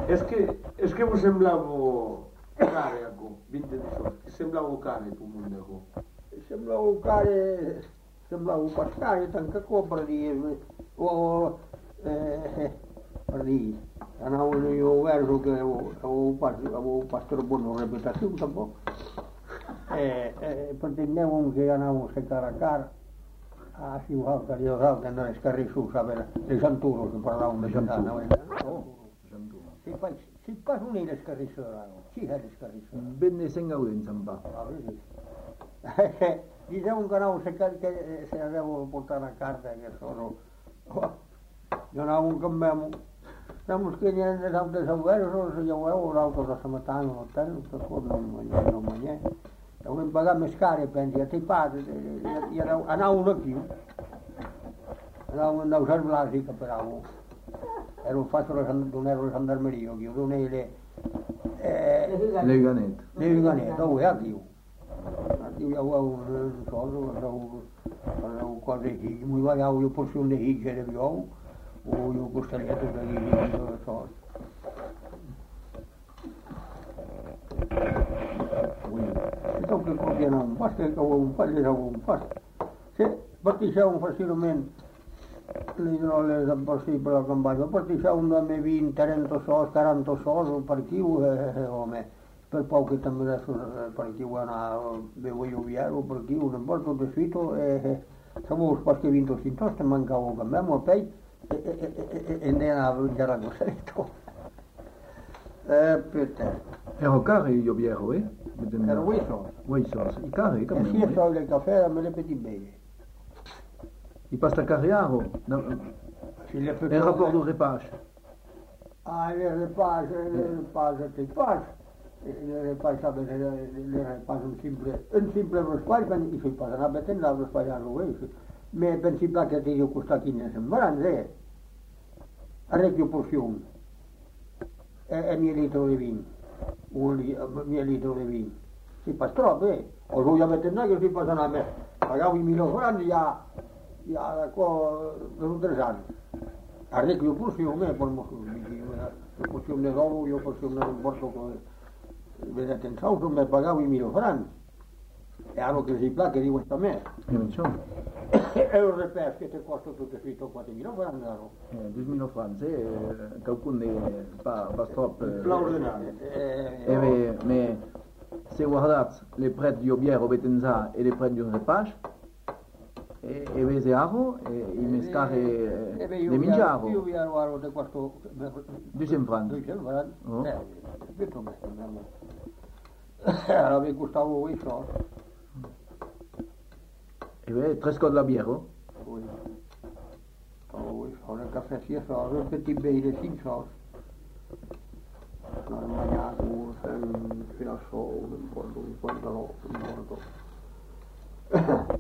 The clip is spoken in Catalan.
És que vos semblava care, acum, 20 de sos, que semblava care, pe munde, acum. Semblava pescare, tant que per dir, per dir, anaven jo verso que avevo pastor buono reputazione tampoc. Per dir, anàvem que anàvem a cara a cara, si vosaltres i vosaltres no és carrissú, saben, de Santurro, que parlàvem de Santana. Si pas un ell és carrissú, qui és carrissú? Venne sengaud in Samba. Dicevo che no, se avevo portato a carta che sono non avevo con me siamo schieni da sauvero se io avevo l'auto da stamattina l'hotel non mangiare devo pagare mescare pensi a te padre andavo da più andavo da usare blasica però ero fatto non ero gendarmeria io non ero Leviganet dove è più io avevo un soldo, avevo cose higge, mi pagavo io porzione di higge di più, o io costelletto di higge, non so. Então que combina un pasto, che avevo un pasto, avevo un pasto. Se participavo facilmente, non è possibile la campagna, participavo un 20, 30 sos, 40 sos, partivo e me. Per poco també per aquí vevo io viaro, per aquí un importo de suito sapevo pas che vinto sintoste mancavo con me ma poi e ne avevo già la cosetto Peter Ero care io biero, Ero Weisos, i care, come? Sì, so il caffè, me le petit bene. I pasta carriaro? Un rapport de repage. Ah, le repage, ti passa. Le repage un simple răspai, pentru că poate n-a beten la răspai a lui. Me pensi che ti io costa chine sembranze. Arrec io porzione. E mie litro di vino. Mie litro di vino. Si pas troppo, o lui a beten che si passano a me. Pagavo i 1000 franchi ja per 3 anni. Arrec io porzione, porzione de d'oro, io porzione de porto vedete in sauto mi pagavo i 1000 franchi e hanno che si placa di questa me e un repère che ti costa tutto scritto 4000 franchi 2000 franchi qualcuno pas trop straordinario mais se guardate le preti di Obiero Betenza e le preti di un repage e Vesearo e il mescare le Mingiaro io vi ero di questo 200 franchi più allora mi costava i soldi e beh 3 scodi la biero? il caffè 6 soldi il petit bene 5 soldi non ho mangiato fino a solo un po'